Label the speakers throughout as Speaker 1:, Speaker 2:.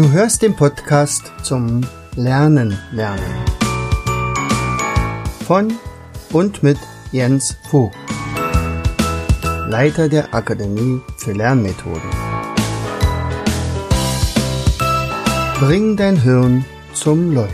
Speaker 1: Du hörst den Podcast zum Lernen. Von und mit Jens Vogt, Leiter der Akademie für Lernmethoden. Bring dein Hirn zum Leuchten.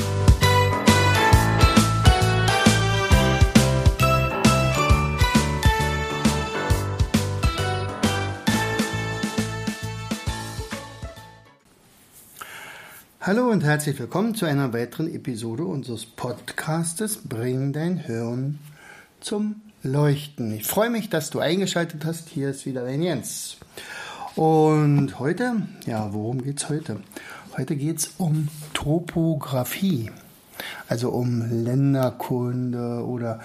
Speaker 1: Hallo und herzlich willkommen zu einer weiteren Episode unseres Podcastes Bring dein Hirn zum Leuchten. Ich freue mich, dass du eingeschaltet hast. Hier ist wieder dein Jens. Und heute, worum geht's heute? Heute geht's um Topographie, also um Länderkunde oder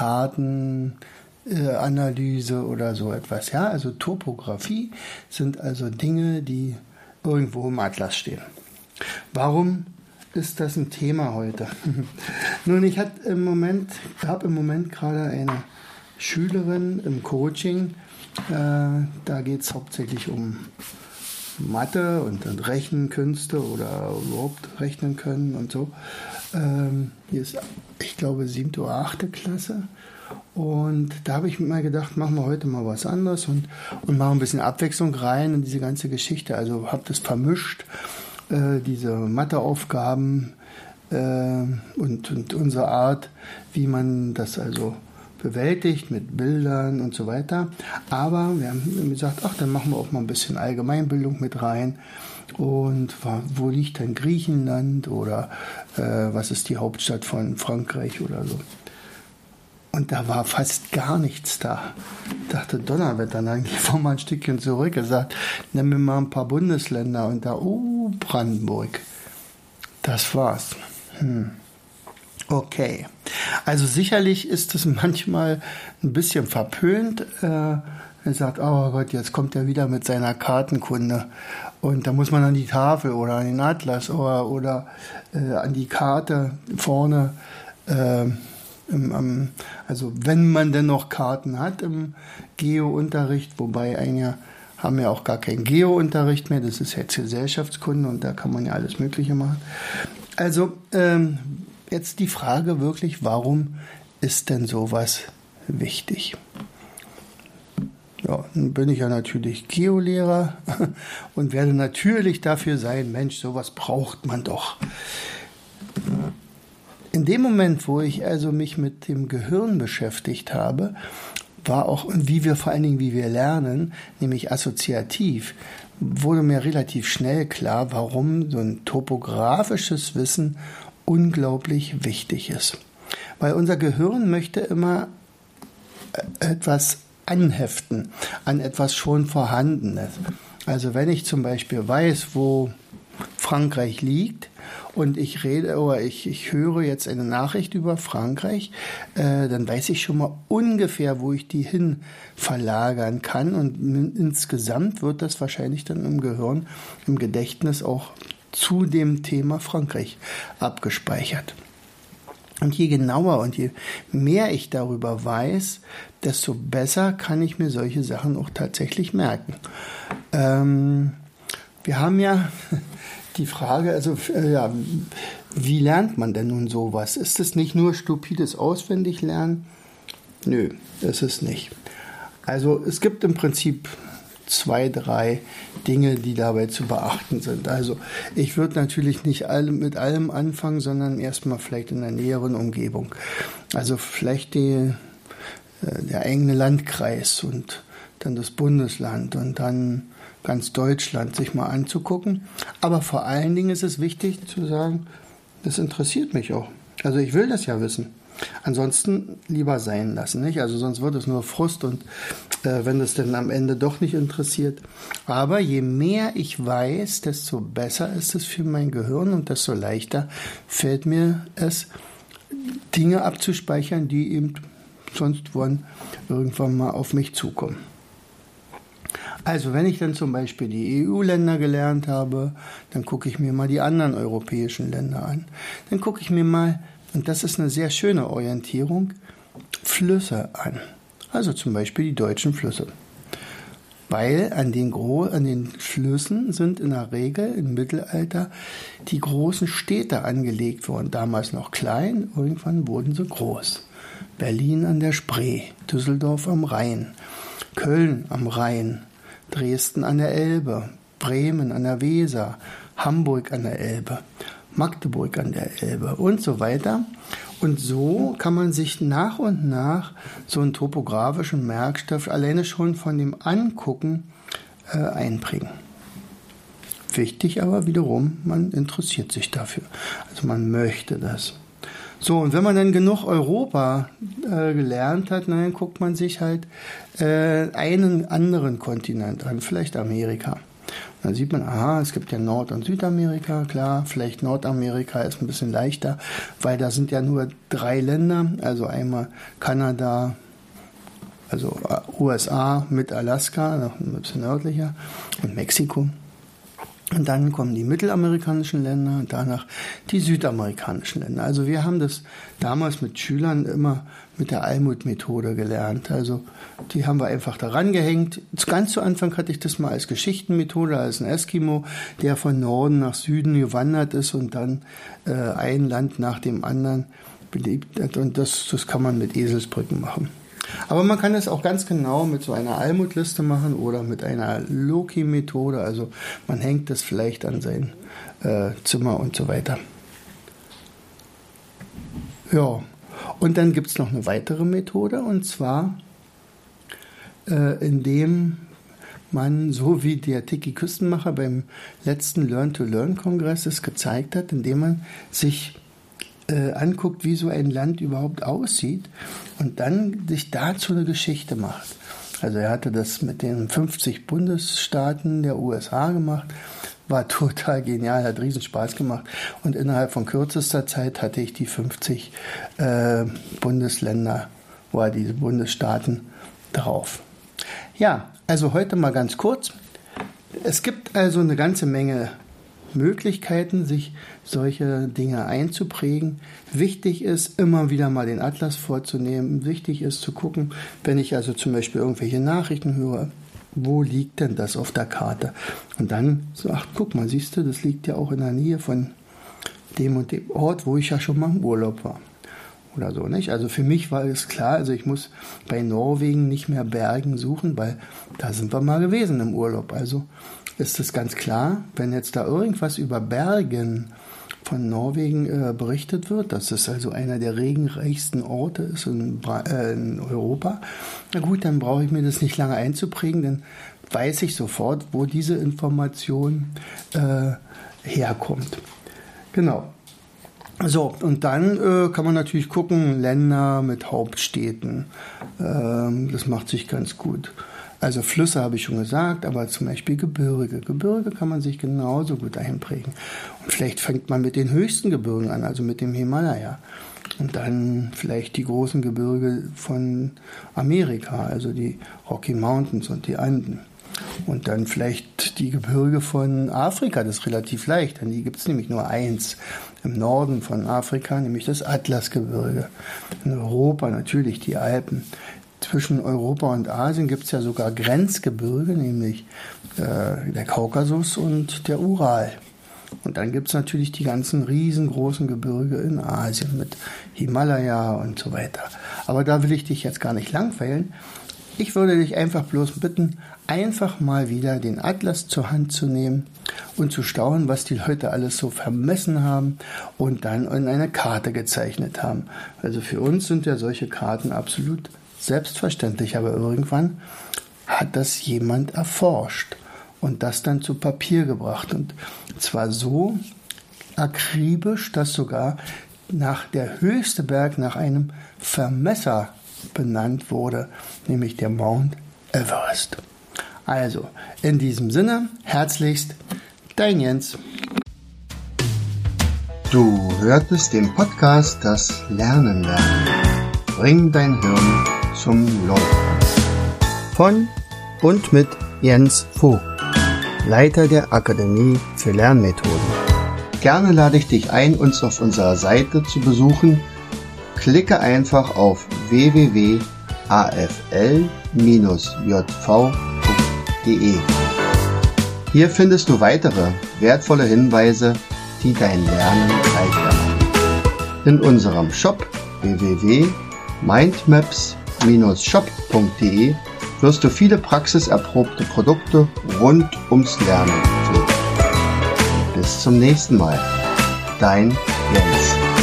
Speaker 1: Kartenanalyse oder so etwas. Ja, also Topographie sind also Dinge, die irgendwo im Atlas stehen. Warum ist das ein Thema heute? Nun, ich habe im Moment gerade eine Schülerin im Coaching. Da geht es hauptsächlich um Mathe und Rechenkünste oder überhaupt rechnen können und so. Hier ist, ich glaube, 7. oder 8. Klasse. Und da habe ich mir mal gedacht, machen wir heute mal was anderes und machen ein bisschen Abwechslung rein in diese ganze Geschichte. Also habe das vermischt. Diese Matheaufgaben und unsere Art, wie man das also bewältigt mit Bildern und so weiter. Aber wir haben gesagt, dann machen wir auch mal ein bisschen Allgemeinbildung mit rein. Und wo liegt denn Griechenland oder was ist die Hauptstadt von Frankreich oder so. Und da war fast gar nichts da. Ich dachte, Donnerwetter, dann gehen wir mal ein Stückchen zurück. Er sagt, nimm mir mal ein paar Bundesländer und da, Brandenburg. Das war's. Okay. Also sicherlich ist es manchmal ein bisschen verpönt. Er sagt, oh Gott, jetzt kommt er wieder mit seiner Kartenkunde. Und da muss man an die Tafel oder an den Atlas oder an die Karte vorne. Also wenn man denn noch Karten hat im Geo-Unterricht, wobei einige haben ja auch gar keinen Geo-Unterricht mehr, das ist jetzt Gesellschaftskunde und da kann man ja alles Mögliche machen. Also jetzt die Frage wirklich, warum ist denn sowas wichtig? Ja, nun bin ich ja natürlich Geolehrer und werde natürlich dafür sein, Mensch, sowas braucht man doch. In dem Moment, wo ich also mich mit dem Gehirn beschäftigt habe, war auch, wie wir lernen, nämlich assoziativ, wurde mir relativ schnell klar, warum so ein topografisches Wissen unglaublich wichtig ist. Weil unser Gehirn möchte immer etwas anheften an etwas schon Vorhandenes. Also wenn ich zum Beispiel weiß, wo Frankreich liegt und ich höre jetzt eine Nachricht über Frankreich, dann weiß ich schon mal ungefähr, wo ich die hin verlagern kann und insgesamt wird das wahrscheinlich dann im Gehirn, im Gedächtnis auch zu dem Thema Frankreich abgespeichert. Und je genauer und je mehr ich darüber weiß, desto besser kann ich mir solche Sachen auch tatsächlich merken. Wir haben ja die Frage, wie lernt man denn nun sowas? Ist es nicht nur stupides Auswendiglernen? Nö, ist es nicht. Also es gibt im Prinzip 2, 3 Dinge, die dabei zu beachten sind. Also ich würde natürlich nicht mit allem anfangen, sondern erstmal vielleicht in der näheren Umgebung. Also vielleicht der eigene Landkreis und dann das Bundesland und dann ganz Deutschland sich mal anzugucken. Aber vor allen Dingen ist es wichtig zu sagen, das interessiert mich auch. Also ich will das ja wissen. Ansonsten lieber sein lassen, nicht? Also sonst wird es nur Frust und wenn das dann am Ende doch nicht interessiert. Aber je mehr ich weiß, desto besser ist es für mein Gehirn und desto leichter fällt mir es, Dinge abzuspeichern, die eben sonst irgendwann mal auf mich zukommen. Also wenn ich dann zum Beispiel die EU-Länder gelernt habe, dann gucke ich mir mal die anderen europäischen Länder an. Dann gucke ich mir mal, und das ist eine sehr schöne Orientierung, Flüsse an. Also zum Beispiel die deutschen Flüsse. weil an den Flüssen sind in der Regel im Mittelalter die großen Städte angelegt worden. Damals noch klein, irgendwann wurden sie groß. Berlin an der Spree, Düsseldorf am Rhein, Köln am Rhein, Dresden an der Elbe, Bremen an der Weser, Hamburg an der Elbe, Magdeburg an der Elbe und so weiter. Und so kann man sich nach und nach so einen topografischen Merkstoff alleine schon von dem Angucken einbringen. Wichtig aber wiederum, man interessiert sich dafür. Also man möchte das. So, und wenn man dann genug Europa gelernt hat, dann guckt man sich halt einen anderen Kontinent an, vielleicht Amerika. Dann sieht man, aha, es gibt ja Nord- und Südamerika, klar, vielleicht Nordamerika ist ein bisschen leichter, weil da sind ja nur 3 Länder, also einmal Kanada, also USA mit Alaska, noch ein bisschen nördlicher, und Mexiko. Und dann kommen die mittelamerikanischen Länder und danach die südamerikanischen Länder. Also wir haben das damals mit Schülern immer mit der Almut-Methode gelernt. Also die haben wir einfach daran gehängt. Ganz zu Anfang hatte ich das mal als Geschichtenmethode, als ein Eskimo, der von Norden nach Süden gewandert ist und dann ein Land nach dem anderen belebt hat. Und das kann man mit Eselsbrücken machen. Aber man kann es auch ganz genau mit so einer Almut-Liste machen oder mit einer Loki-Methode. Also man hängt das vielleicht an sein Zimmer und so weiter. Ja, und dann gibt es noch eine weitere Methode, und zwar indem man, so wie der Tiki Küstenmacher beim letzten Learn-to-Learn-Kongress es gezeigt hat, indem man sich anguckt, wie so ein Land überhaupt aussieht und dann sich dazu eine Geschichte macht. Also er hatte das mit den 50 Bundesstaaten der USA gemacht, war total genial, hat riesen Spaß gemacht und innerhalb von kürzester Zeit hatte ich die 50 Bundesländer oder diese Bundesstaaten drauf. Ja, also heute mal ganz kurz. Es gibt also eine ganze Menge Möglichkeiten, sich solche Dinge einzuprägen. Wichtig ist, immer wieder mal den Atlas vorzunehmen. Wichtig ist zu gucken, wenn ich also zum Beispiel irgendwelche Nachrichten höre, wo liegt denn das auf der Karte? Und dann so, ach, guck mal, siehst du, das liegt ja auch in der Nähe von dem und dem Ort, wo ich ja schon mal im Urlaub war. Oder so, nicht? Also für mich war es klar, also ich muss bei Norwegen nicht mehr Bergen suchen, weil da sind wir mal gewesen im Urlaub. Also ist es ganz klar, wenn jetzt da irgendwas über Bergen von Norwegen berichtet wird, dass es also einer der regenreichsten Orte ist in Europa, na gut, dann brauche ich mir das nicht lange einzuprägen, dann weiß ich sofort, wo diese Information herkommt. Genau. So, und dann kann man natürlich gucken, Länder mit Hauptstädten. Das macht sich ganz gut. Also Flüsse habe ich schon gesagt, aber zum Beispiel Gebirge. Gebirge kann man sich genauso gut einprägen. Und vielleicht fängt man mit den höchsten Gebirgen an, also mit dem Himalaya. Und dann vielleicht die großen Gebirge von Amerika, also die Rocky Mountains und die Anden. Und dann vielleicht die Gebirge von Afrika, das ist relativ leicht, denn die gibt es nämlich nur eins im Norden von Afrika, nämlich das Atlasgebirge. In Europa natürlich die Alpen. Zwischen Europa und Asien gibt es ja sogar Grenzgebirge, nämlich der Kaukasus und der Ural. Und dann gibt es natürlich die ganzen riesengroßen Gebirge in Asien mit Himalaya und so weiter. Aber da will ich dich jetzt gar nicht langweilen. Ich würde dich einfach bloß bitten, einfach mal wieder den Atlas zur Hand zu nehmen und zu staunen, was die Leute alles so vermessen haben und dann in eine Karte gezeichnet haben. Also für uns sind ja solche Karten absolut selbstverständlich, aber irgendwann hat das jemand erforscht und das dann zu Papier gebracht. Und zwar so akribisch, dass sogar der höchste Berg nach einem Vermesser benannt wurde, nämlich der Mount Everest. Also, in diesem Sinne, herzlichst, dein Jens.
Speaker 2: Du hörtest den Podcast Das Lernen lernen. Bring dein Hirn zum Laufen.
Speaker 1: Von und mit Jens Vogt, Leiter der Akademie für Lernmethoden.
Speaker 2: Gerne lade ich dich ein, uns auf unserer Seite zu besuchen. Klicke einfach auf www.afl-jv.de mindmaps.de. Hier findest du weitere wertvolle Hinweise, die dein Lernen leichter machen. In unserem Shop www.mindmaps-shop.de wirst du viele praxiserprobte Produkte rund ums Lernen finden. Bis zum nächsten Mal. Dein Jens.